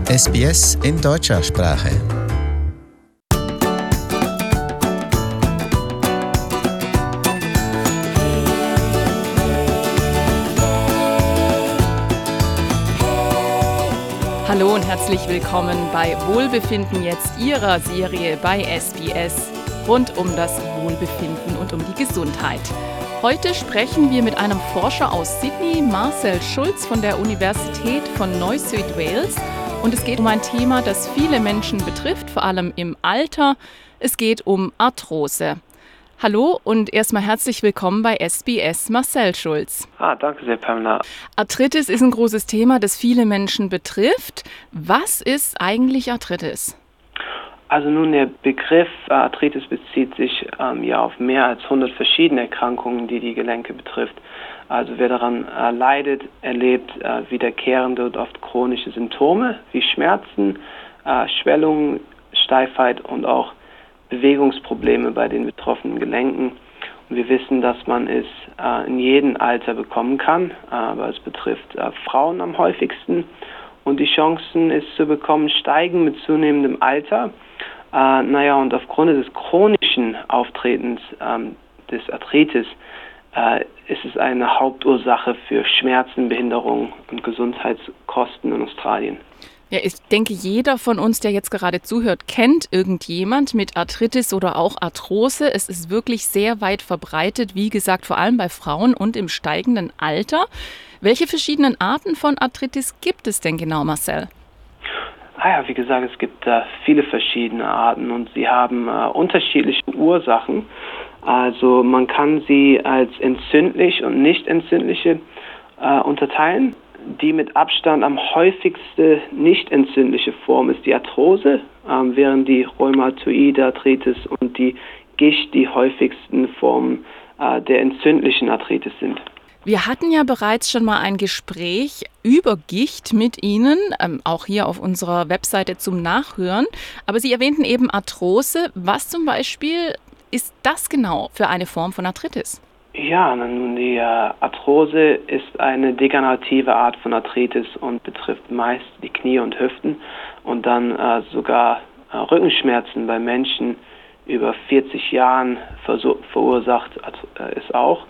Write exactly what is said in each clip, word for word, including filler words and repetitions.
S B S in deutscher Sprache. Hallo und herzlich willkommen bei Wohlbefinden jetzt, Ihrer Serie bei S B S rund um das Wohlbefinden und um die Gesundheit. Heute sprechen wir mit einem Forscher aus Sydney, Marcel Schulz von der Universität von Neuss Süd Wales. Und es geht um ein Thema, das viele Menschen betrifft, vor allem im Alter. Es geht um Arthrose. Hallo und erstmal herzlich willkommen bei S B S, Marcel Schulz. Ah, danke sehr, Pamela. Arthritis ist ein großes Thema, das viele Menschen betrifft. Was ist eigentlich Arthritis? Also nun, der Begriff äh, Arthritis bezieht sich ähm, ja auf mehr als hundert verschiedene Erkrankungen, die die Gelenke betrifft. Also wer daran äh, leidet, erlebt äh, wiederkehrende und oft chronische Symptome wie Schmerzen, äh, Schwellungen, Steifheit und auch Bewegungsprobleme bei den betroffenen Gelenken. Und wir wissen, dass man es äh, in jedem Alter bekommen kann, aber es betrifft äh, Frauen am häufigsten. Und die Chancen, es zu bekommen, steigen mit zunehmendem Alter. Äh, naja, und aufgrund des chronischen Auftretens ähm, des Arthritis äh, ist es eine Hauptursache für Schmerzen, Behinderung und Gesundheitskosten in Australien. Ja, ich denke, jeder von uns, der jetzt gerade zuhört, kennt irgendjemand mit Arthritis oder auch Arthrose. Es ist wirklich sehr weit verbreitet, wie gesagt, vor allem bei Frauen und im steigenden Alter. Welche verschiedenen Arten von Arthritis gibt es denn genau, Marcel? Ah ja, wie gesagt, es gibt äh, viele verschiedene Arten und sie haben äh, unterschiedliche Ursachen. Also man kann sie als entzündlich und nicht entzündliche äh, unterteilen. Die mit Abstand am häufigste nicht entzündliche Form ist die Arthrose, ähm, während die rheumatoide Arthritis und die Gicht die häufigsten Formen äh, der entzündlichen Arthritis sind. Wir hatten ja bereits schon mal ein Gespräch über Gicht mit Ihnen, ähm, auch hier auf unserer Webseite zum Nachhören. Aber Sie erwähnten eben Arthrose. Was zum Beispiel ist das genau für eine Form von Arthritis? Ja, nun die äh, Arthrose ist eine degenerative Art von Arthritis und betrifft meist die Knie und Hüften und dann äh, sogar äh, Rückenschmerzen bei Menschen über vierzig Jahren versuch, verursacht äh, es auch.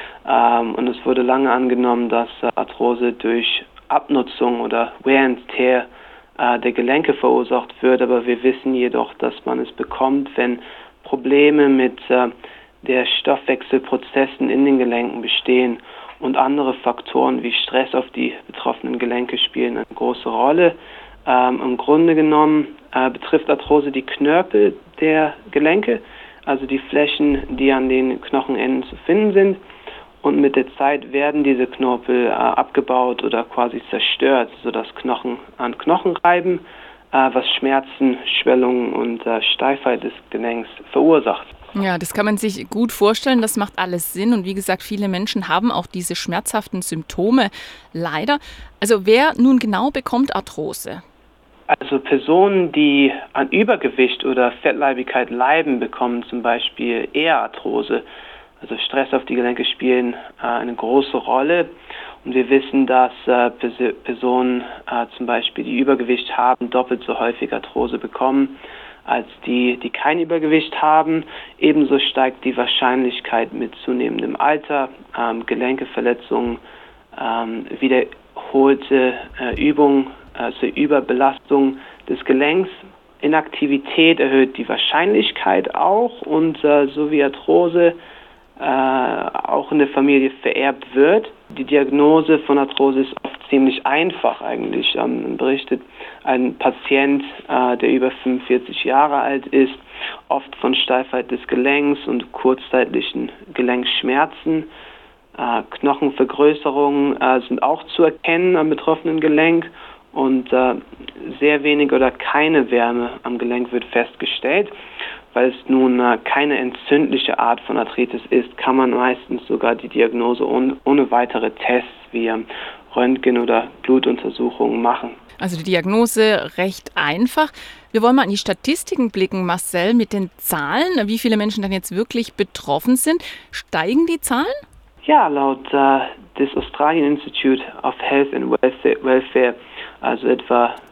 Ähm, und es wurde lange angenommen, dass äh, Arthrose durch Abnutzung oder Wear and Tear äh, der Gelenke verursacht wird, aber wir wissen jedoch, dass man es bekommt, wenn Probleme mit äh, der Stoffwechselprozessen in den Gelenken bestehen und andere Faktoren wie Stress auf die betroffenen Gelenke spielen eine große Rolle. Ähm, im Grunde genommen äh, betrifft Arthrose die Knörpel der Gelenke, also die Flächen, die an den Knochenenden zu finden sind. Und mit der Zeit werden diese Knorpel äh, abgebaut oder quasi zerstört, sodass Knochen an Knochen reiben, äh, was Schmerzen, Schwellungen und äh, Steifheit des Gelenks verursacht. Ja, das kann man sich gut vorstellen, das macht alles Sinn und wie gesagt, viele Menschen haben auch diese schmerzhaften Symptome leider. Also wer nun genau bekommt Arthrose? Also Personen, die an Übergewicht oder Fettleibigkeit leiden, bekommen zum Beispiel eher Arthrose. Also Stress auf die Gelenke spielen äh, eine große Rolle und wir wissen, dass äh, Pers- Personen äh, zum Beispiel, die Übergewicht haben, doppelt so häufig Arthrose bekommen als die, die kein Übergewicht haben. Ebenso steigt die Wahrscheinlichkeit mit zunehmendem Alter, ähm, Gelenkeverletzungen, ähm, wiederholte äh, Übungen, also Überbelastung des Gelenks. Inaktivität erhöht die Wahrscheinlichkeit auch und äh, so wie Arthrose äh, auch in der Familie vererbt wird. Die Diagnose von Arthrose ist oft ziemlich einfach eigentlich. Ähm, berichtet ein Patient, äh, der über fünfundvierzig Jahre alt ist, oft von Steifheit des Gelenks und kurzzeitlichen Gelenkschmerzen. Äh, Knochenvergrößerungen äh, sind auch zu erkennen am betroffenen Gelenk und äh, sehr wenig oder keine Wärme am Gelenk wird festgestellt. Weil es nun äh, keine entzündliche Art von Arthritis ist, kann man meistens sogar die Diagnose ohne, ohne weitere Tests wie ähm, Röntgen oder Blutuntersuchungen machen. Also die Diagnose recht einfach. Wir wollen mal in die Statistiken blicken, Marcel, mit den Zahlen, wie viele Menschen dann jetzt wirklich betroffen sind. Steigen die Zahlen? Ja, laut äh, des Australian Institute of Health and Welfare, also etwa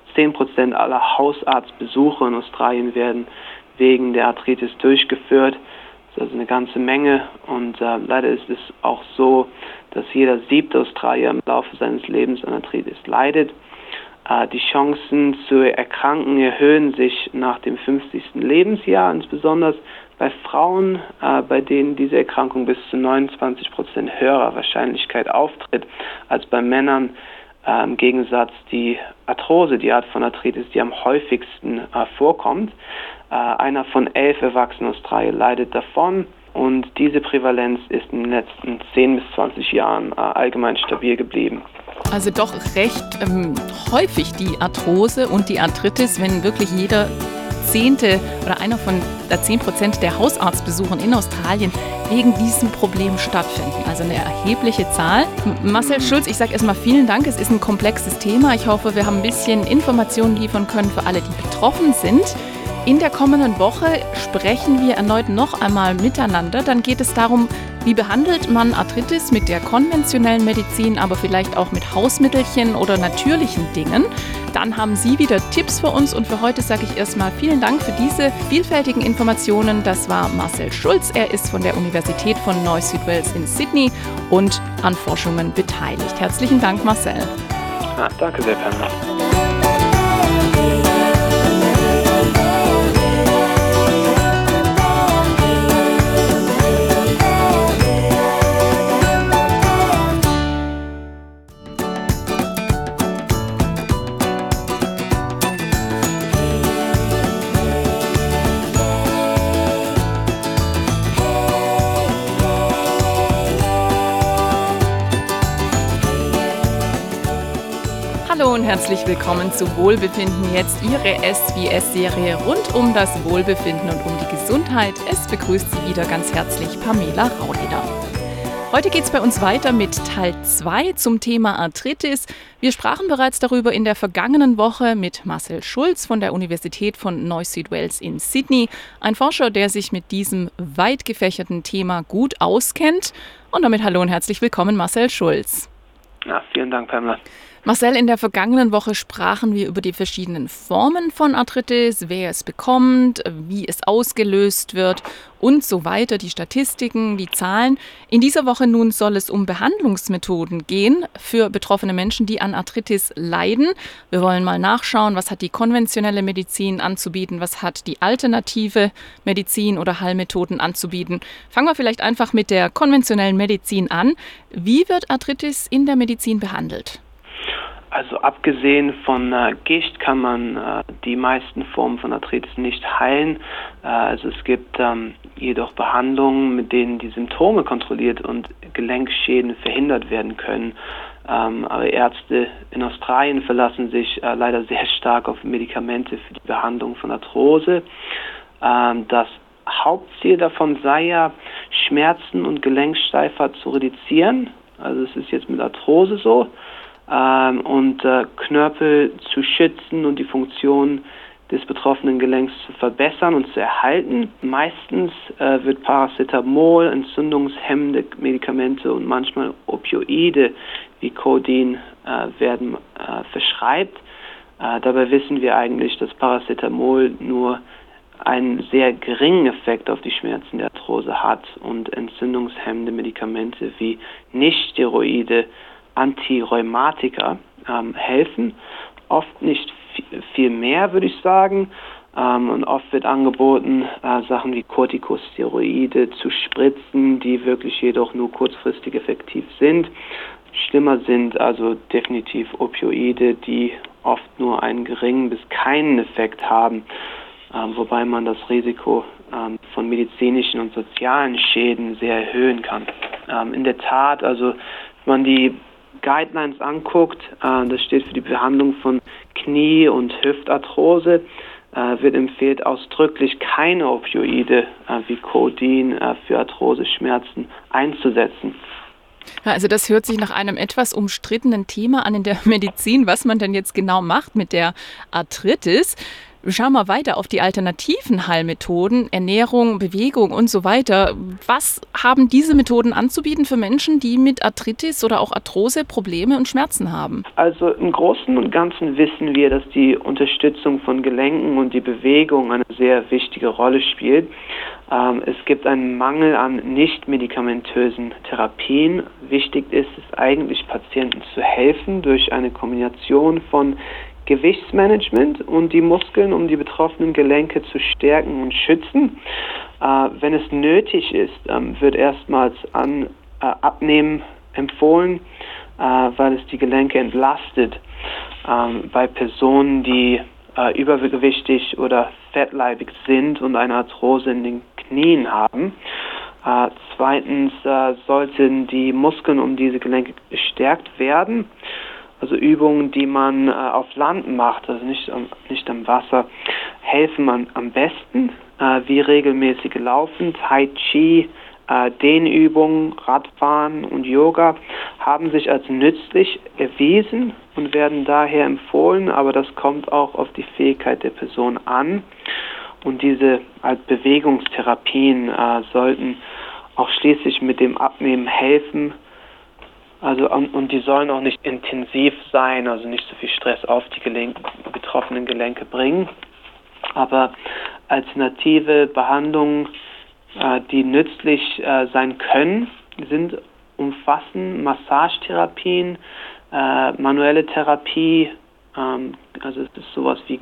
zehn Prozent aller Hausarztbesuche in Australien werden wegen der Arthritis durchgeführt. Das ist also eine ganze Menge und äh, leider ist es auch so, dass jeder siebte Australier im Laufe seines Lebens an Arthritis leidet. Äh, die Chancen zu erkranken erhöhen sich nach dem fünfzigsten Lebensjahr, insbesondere bei Frauen, äh, bei denen diese Erkrankung bis zu neunundzwanzig Prozent höherer Wahrscheinlichkeit auftritt als bei Männern. Äh, Im Gegensatz die Arthrose, die Art von Arthritis, die am häufigsten äh, vorkommt. Äh, einer von elf Erwachsenen in Australien leidet davon und diese Prävalenz ist in den letzten zehn bis zwanzig Jahren äh, allgemein stabil geblieben. Also doch recht ähm, häufig die Arthrose und die Arthritis, wenn wirklich jeder Zehnte oder einer von der zehn Prozent der Hausarztbesuchen in Australien wegen diesem Problem stattfinden. Also eine erhebliche Zahl. M- Marcel Schulz, ich sage erstmal vielen Dank. Es ist ein komplexes Thema. Ich hoffe, wir haben ein bisschen Informationen liefern können für alle, die betroffen sind. In der kommenden Woche sprechen wir erneut noch einmal miteinander. Dann geht es darum, wie behandelt man Arthritis mit der konventionellen Medizin, aber vielleicht auch mit Hausmittelchen oder natürlichen Dingen. Dann haben Sie wieder Tipps für uns und für heute sage ich erstmal vielen Dank für diese vielfältigen Informationen. Das war Marcel Schulz. Er ist von der Universität von Neuss Südwales in Sydney und an Forschungen beteiligt. Herzlichen Dank, Marcel. Ah, danke sehr, Pamela. Hallo und herzlich willkommen zu Wohlbefinden jetzt, Ihre S B S-Serie rund um das Wohlbefinden und um die Gesundheit. Es begrüßt Sie wieder ganz herzlich Pamela Rauleder. Heute geht es bei uns weiter mit Teil zwei zum Thema Arthritis. Wir sprachen bereits darüber in der vergangenen Woche mit Marcel Schulz von der Universität von Neuss Südwales in Sydney. Ein Forscher, der sich mit diesem weit gefächerten Thema gut auskennt. Und damit hallo und herzlich willkommen, Marcel Schulz. Ja, vielen Dank, Pamela. Marcel, in der vergangenen Woche sprachen wir über die verschiedenen Formen von Arthritis, wer es bekommt, wie es ausgelöst wird und so weiter, die Statistiken, die Zahlen. In dieser Woche nun soll es um Behandlungsmethoden gehen für betroffene Menschen, die an Arthritis leiden. Wir wollen mal nachschauen, was hat die konventionelle Medizin anzubieten, was hat die alternative Medizin oder Heilmethoden anzubieten. Fangen wir vielleicht einfach mit der konventionellen Medizin an. Wie wird Arthritis in der Medizin behandelt? Also abgesehen von äh, Gicht kann man äh, die meisten Formen von Arthritis nicht heilen. Äh, also es gibt ähm, jedoch Behandlungen, mit denen die Symptome kontrolliert und Gelenkschäden verhindert werden können. Ähm, aber Ärzte in Australien verlassen sich äh, leider sehr stark auf Medikamente für die Behandlung von Arthrose. Ähm, das Hauptziel davon sei ja, Schmerzen und Gelenksteifheit zu reduzieren. Also es ist jetzt mit Arthrose so. Ähm, und äh, Knöchel zu schützen und die Funktion des betroffenen Gelenks zu verbessern und zu erhalten. Meistens äh, wird Paracetamol, entzündungshemmende Medikamente und manchmal Opioide wie Codein äh, werden äh, verschreibt. Äh, dabei wissen wir eigentlich, dass Paracetamol nur einen sehr geringen Effekt auf die Schmerzen der Arthrose hat und entzündungshemmende Medikamente wie Nichtsteroide, Antirheumatika ähm, helfen, oft nicht f- viel mehr, würde ich sagen. Ähm, und oft wird angeboten, äh, Sachen wie Corticosteroide zu spritzen, die wirklich jedoch nur kurzfristig effektiv sind. Schlimmer sind also definitiv Opioide, die oft nur einen geringen bis keinen Effekt haben, ähm, wobei man das Risiko ähm, von medizinischen und sozialen Schäden sehr erhöhen kann. Ähm, in der Tat, also wenn man die Guidelines anguckt, äh, das steht für die Behandlung von Knie- und Hüftarthrose, äh, wird empfiehlt ausdrücklich keine Opioide äh, wie Codein äh, für Arthroseschmerzen einzusetzen. Ja, also das hört sich nach einem etwas umstrittenen Thema an in der Medizin, was man denn jetzt genau macht mit der Arthritis. Wir schauen mal weiter auf die alternativen Heilmethoden, Ernährung, Bewegung und so weiter. Was haben diese Methoden anzubieten für Menschen, die mit Arthritis oder auch Arthrose Probleme und Schmerzen haben? Also im Großen und Ganzen wissen wir, dass die Unterstützung von Gelenken und die Bewegung eine sehr wichtige Rolle spielt. Ähm, es gibt einen Mangel an nicht-medikamentösen Therapien. Wichtig ist es eigentlich, Patienten zu helfen durch eine Kombination von Gewichtsmanagement und die Muskeln, um die betroffenen Gelenke zu stärken und schützen. Äh, wenn es nötig ist, ähm, wird erstmals an, äh, Abnehmen empfohlen, äh, weil es die Gelenke entlastet. Ähm, bei Personen, die äh, übergewichtig oder fettleibig sind und eine Arthrose in den Knien haben. Äh, zweitens äh, sollten die Muskeln um diese Gelenke gestärkt werden. Also Übungen, die man äh, auf Land macht, also nicht am, nicht am Wasser, helfen man am besten, äh, wie regelmäßige Laufen, Tai Chi, äh, Dehnübungen, Radfahren und Yoga haben sich als nützlich erwiesen und werden daher empfohlen, aber das kommt auch auf die Fähigkeit der Person an. Und diese als Bewegungstherapien äh, sollten auch schließlich mit dem Abnehmen helfen. Also und, und die sollen auch nicht intensiv sein, also nicht so viel Stress auf die Gelenke, betroffenen Gelenke bringen. Aber alternative Behandlungen, äh, die nützlich äh, sein können, sind umfassen Massagetherapien, äh, manuelle Therapie, ähm, also es ist sowas wie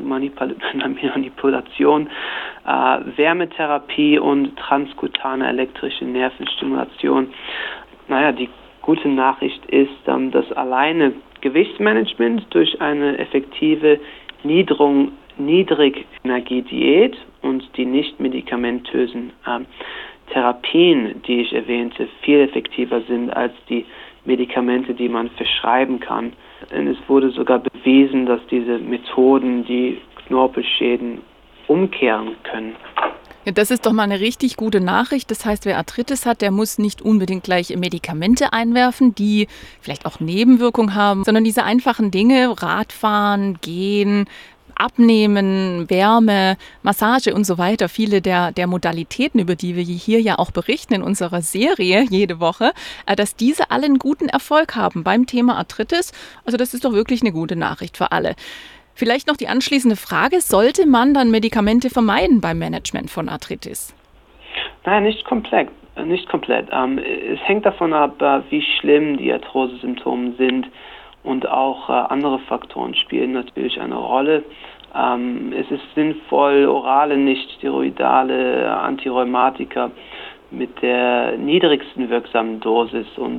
Gelenkmanipulation, äh, Wärmetherapie und transkutane elektrische Nervenstimulation. Naja, die gute Nachricht ist, dass alleine Gewichtsmanagement durch eine effektive Niedrig- Niedrigenergiediät und die nicht medikamentösen ähm, Therapien, die ich erwähnte, viel effektiver sind als die Medikamente, die man verschreiben kann. Und es wurde sogar bewiesen, dass diese Methoden die Knorpelschäden umkehren können. Ja, das ist doch mal eine richtig gute Nachricht. Das heißt, wer Arthritis hat, der muss nicht unbedingt gleich Medikamente einwerfen, die vielleicht auch Nebenwirkungen haben, sondern diese einfachen Dinge, Radfahren, Gehen, Abnehmen, Wärme, Massage und so weiter, viele der, der Modalitäten, über die wir hier ja auch berichten in unserer Serie jede Woche, dass diese alle einen guten Erfolg haben beim Thema Arthritis. Also das ist doch wirklich eine gute Nachricht für alle. Vielleicht noch die anschließende Frage, sollte man dann Medikamente vermeiden beim Management von Arthritis? Nein, nicht komplett. Nicht komplett. Ähm, es hängt davon ab, wie schlimm die Arthrose-Symptome sind und auch äh, andere Faktoren spielen natürlich eine Rolle. Ähm, es ist sinnvoll, orale, nicht steroidale Antirheumatika mit der niedrigsten wirksamen Dosis und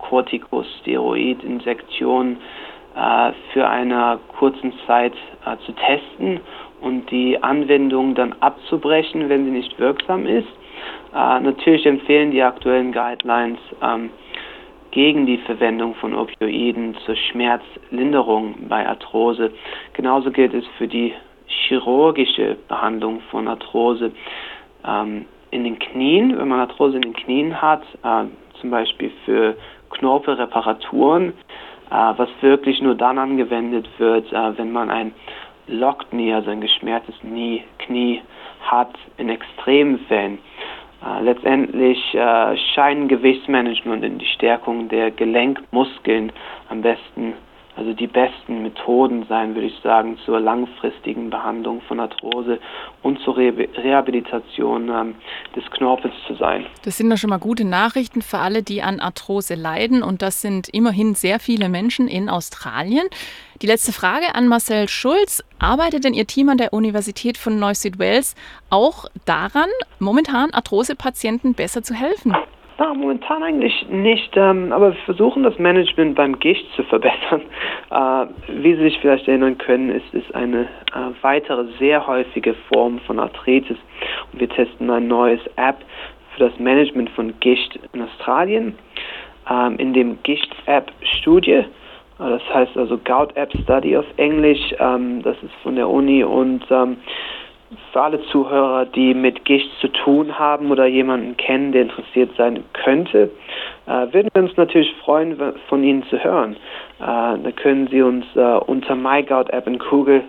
Corticosteroid-Injektion für eine kurzen Zeit äh, zu testen und die Anwendung dann abzubrechen, wenn sie nicht wirksam ist. Äh, natürlich empfehlen die aktuellen Guidelines ähm, gegen die Verwendung von Opioiden zur Schmerzlinderung bei Arthrose. Genauso gilt es für die chirurgische Behandlung von Arthrose ähm, in den Knien. Wenn man Arthrose in den Knien hat, äh, zum Beispiel für Knorpelreparaturen, was wirklich nur dann angewendet wird, wenn man ein Locked-Knee, also ein geschmerztes Knie, Knie hat, in extremen Fällen. Letztendlich scheinen Gewichtsmanagement und die Stärkung der Gelenkmuskeln am besten, also die besten Methoden sein, würde ich sagen, zur langfristigen Behandlung von Arthrose und zur Re- Rehabilitation ähm, des Knorpels zu sein. Das sind doch schon mal gute Nachrichten für alle, die an Arthrose leiden. Und das sind immerhin sehr viele Menschen in Australien. Die letzte Frage an Marcel Schulz. Arbeitet denn Ihr Team an der Universität von New South Wales auch daran, momentan Arthrose-Patienten besser zu helfen? Na, momentan eigentlich nicht, ähm, aber wir versuchen das Management beim Gicht zu verbessern. Äh, wie Sie sich vielleicht erinnern können, ist es eine äh, weitere sehr häufige Form von Arthritis. Und wir testen ein neues App für das Management von Gicht in Australien. Ähm, in dem Gicht-App-Studie, äh, das heißt also Gout-App-Study auf Englisch, ähm, das ist von der Uni und ähm, für alle Zuhörer, die mit Gicht zu tun haben oder jemanden kennen, der interessiert sein könnte, äh, würden wir uns natürlich freuen, von Ihnen zu hören. Äh, da können Sie uns äh, unter MyGout App in Google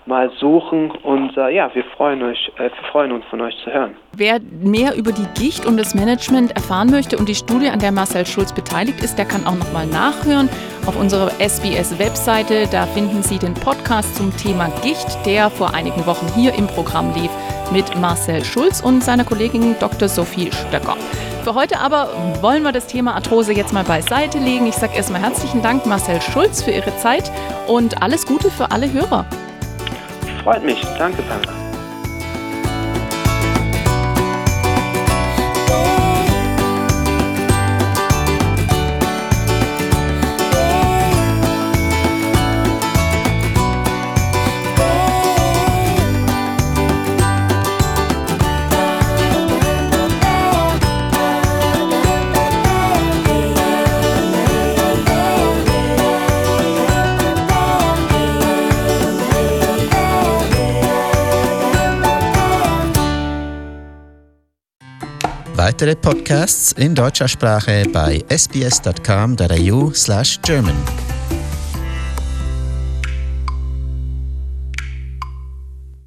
mal suchen und äh, ja, wir freuen, euch, äh, wir freuen uns, von euch zu hören. Wer mehr über die Gicht und das Management erfahren möchte und die Studie, an der Marcel Schulz beteiligt ist, der kann auch nochmal nachhören auf unserer S B S-Webseite. Da finden Sie den Podcast zum Thema Gicht, der vor einigen Wochen hier im Programm lief mit Marcel Schulz und seiner Kollegin Doktor Sophie Stöcker. Für heute aber wollen wir das Thema Arthrose jetzt mal beiseite legen. Ich sage erstmal herzlichen Dank, Marcel Schulz, für Ihre Zeit und alles Gute für alle Hörer. Freut mich. Danke, Pamela. Weitere Podcasts in deutscher Sprache bei s b s dot com dot a u slash German.